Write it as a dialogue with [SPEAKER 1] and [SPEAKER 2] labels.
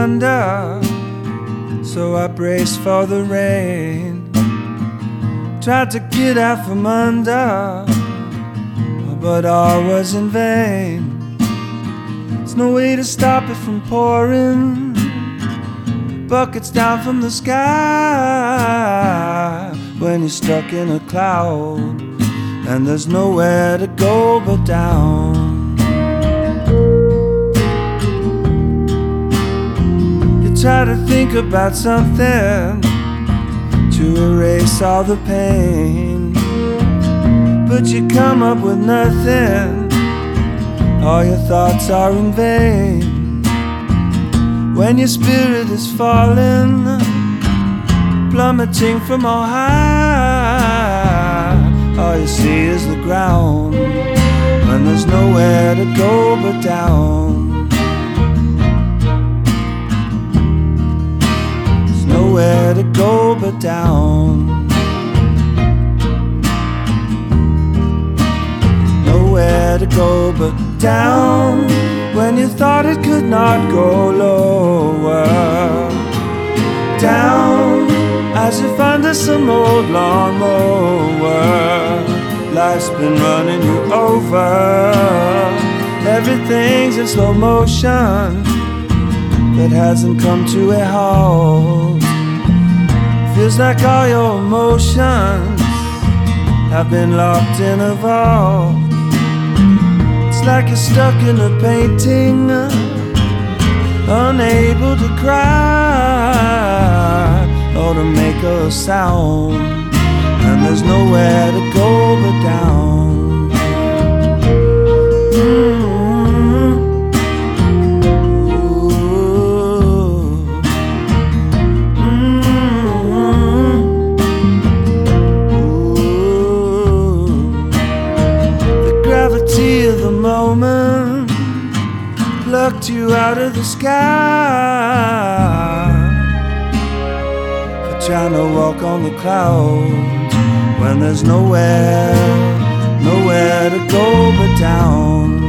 [SPEAKER 1] thunder, so I braced for the rain. Tried to get out from under, but all was in vain. There's no way to stop it from pouring buckets down from the sky when you're stuck in a cloud and there's nowhere to go but down. You try to think about something to erase all the pain, but you come up with nothing. All your thoughts are in vain. When your spirit is falling, plummeting from all high, all you see is the ground, and there's nowhere to go but down. There's nowhere to go but down. Nowhere to go but down. When you thought it could not go lower, down as if under some old lawnmower. Life's been running you over. Everything's in slow motion that hasn't come to a halt. Feels like all your emotions have been locked in a vault. It's like you're stuck in a painting, unable to cry or to make a sound, and there's nowhere to go but down. The gravity of the moment plucked you out of the sky, trying to walk on the clouds when there's nowhere to go but down.